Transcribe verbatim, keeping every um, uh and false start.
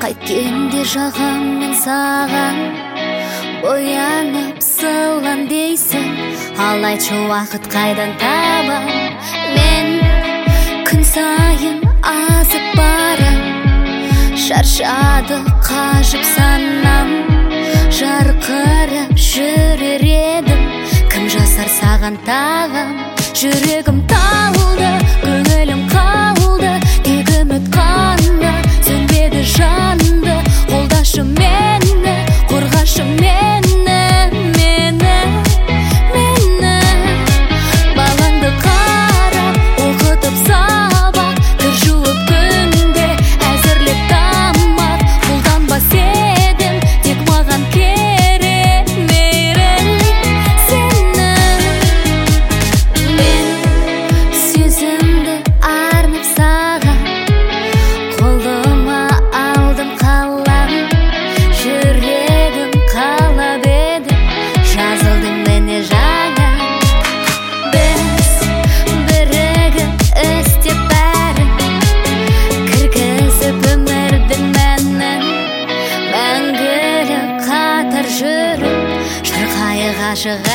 Қайткенде жағам мен саған боянып сылам дейсің, ал айтшы уақыт қайдан табам? Мен күн сайын азып барам, шаршады қажып санам, жарқырап жүрер едім, кім жасар саған тағам? Жүрегім талды, көңілім қалды, тек үміт қана сөнбеді жанды. Қолдашы мені, қорғашы мені, мені, мені. Балаңды қарап, оқытып сабақ, кір жуып күнде әзірлеп тамақ. Қолданбас едім, тек маған керек мейірім сені. Мен сезімді арнап саған, қолыма алдым қалам, жүрегім қалап еді, жазылдым міне жаңа. Біз бірігіп істеп бәрін, кіргізіп өмірдің мәнін, мәңгілік қатар жүріп, шырқайық ғашық